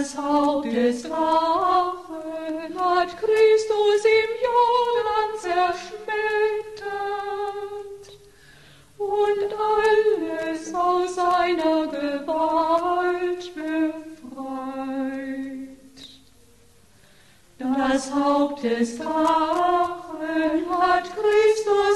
Das Haupt des Drachen hat Christus im Jordan zerschmettert und alles aus seiner Gewalt befreit. Das Haupt des Drachen hat Christus